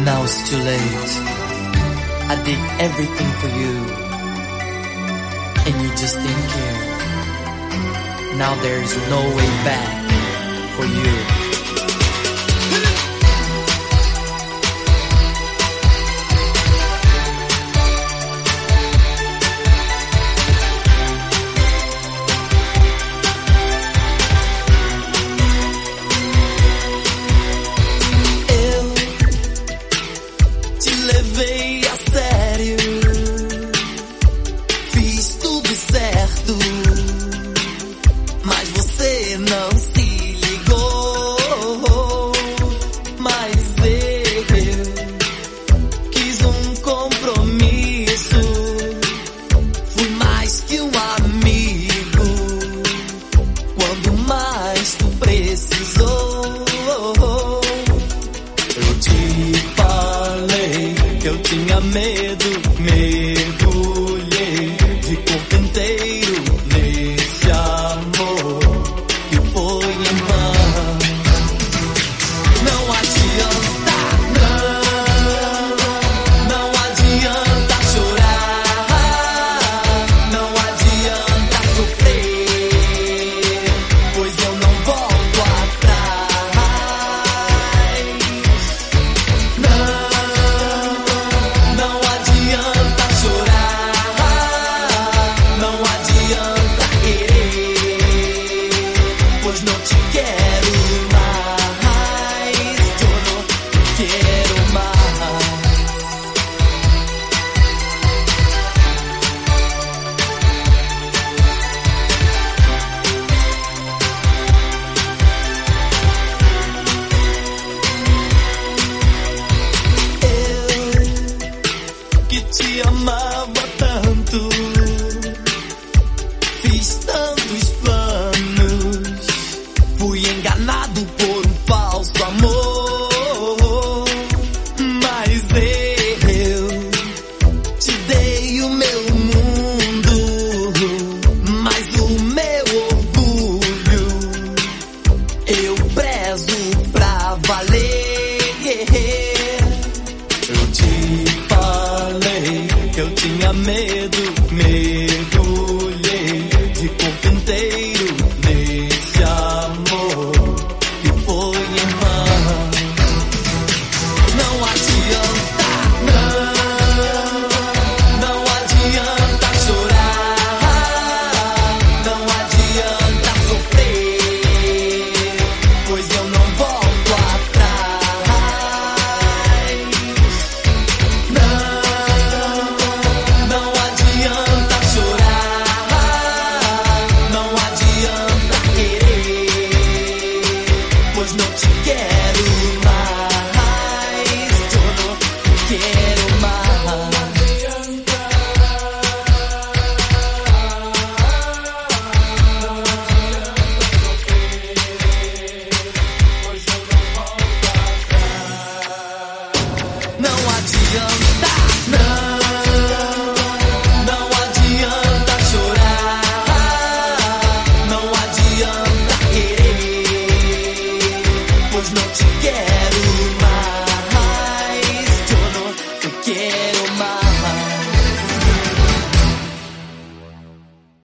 Now it's too late. I did everything for you, and you just didn't care. Now there's no way back for you. Levei a sério, fiz tudo certo, mas você não se ligou. Mas eu quis um compromisso, fui mais que um amigo, quando mais tu precisou. Eu te falei que eu tinha medo, mergulhei de corpo inteiro nesse amor que foi em vão. Não adianta, não adianta chorar, não adianta sofrer, pois eu não volto atrás. Não adianta chorar, não adianta querer, pois não te quero mais, eu não quero mais. Eu que te amava tanto, fiz tantos planos, fui enganado por um falso amor, mas eu te dei o meu mundo, mas o meu orgulho eu prezo pra valer. Eu te falei que eu tinha medo, mergulhei de corpo inteiro nesse amor que foi em vão. Não adianta, não adianta chorar, não adianta sofrer, pois eu não volto atrás. Não adianta chorar, não adianta querer, pois não te